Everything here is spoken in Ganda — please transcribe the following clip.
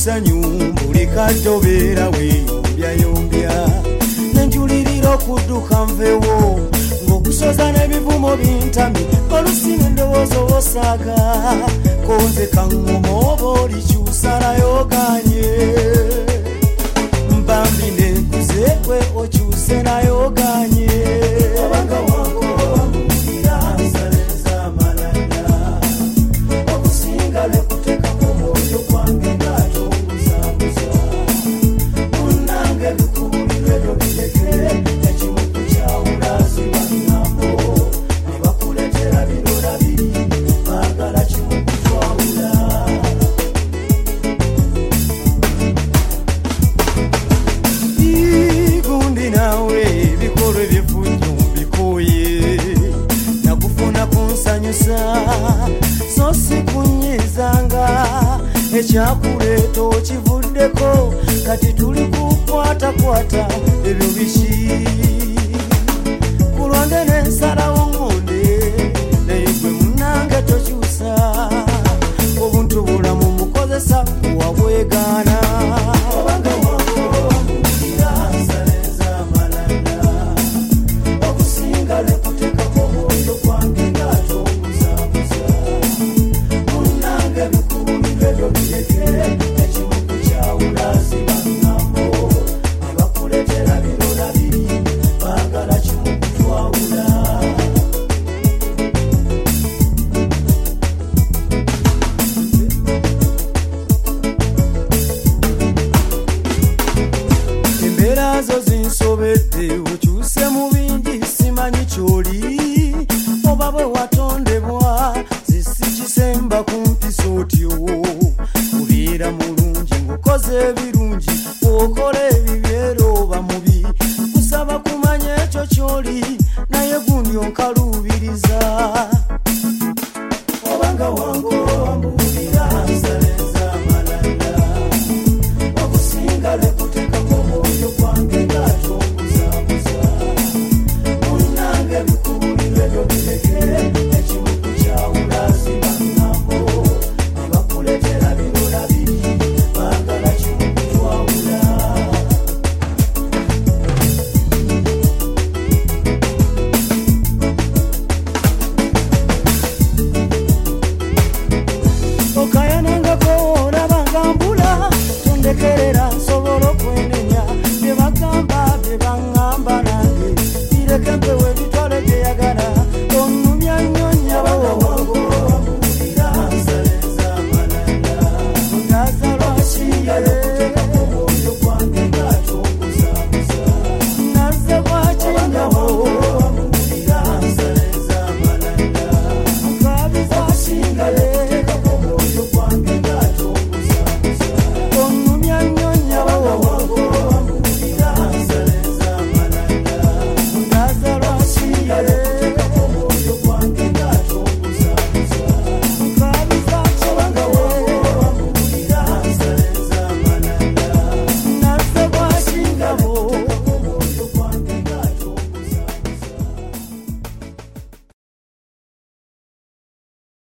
essanyu buli kaddobeera weyombyayombya nenjulirira okudduka nvewo ng'okusoza n'ebivumo bintami olusi n'endowoozo osaaga konze kaŋŋoma oba olikyusa nayoganye mbambi nekuzekwe okyuse nayoganye obanga wankowamuira nsaleza amalanda okusinga lwekutekako omwoyo gwange ng'atonguzabuza munnange bikubulirwe byo birekere ekimu kukyawula zibaŋŋambo ne bakuletera birora biri baagala kimu kutwawula gundi nawe bikolwa ebyefujjo mbikoye nakufuna kunsanyusa so si kunyizanga ekyakuleeta okivuddeko kati tuli kukwatakwata ebyo biki kulwange nensalawo ngonde naye gwe munnange tokyusa obuntu bulamu mukozesa wabwegaana obanga wankowamuira nsaleza amalanda okusinga lwekutekako omwoyo gwange ng'atonguzabuza munnange bikubulirwe byo birekere ekimu kukyawula zibaŋŋambo ne bakuletera birora biri baagala kimu kutwawula embeera zo zinsobedde okyuse mu bingi simanyi ky'oli oba bwe watondebwa zisikisemba ku mpisa otyo obeera mulungi ng'okoze ebirungi okola ebibyera oba mubi kusaba kumanya ekyo ky'oli naye gundi onkalu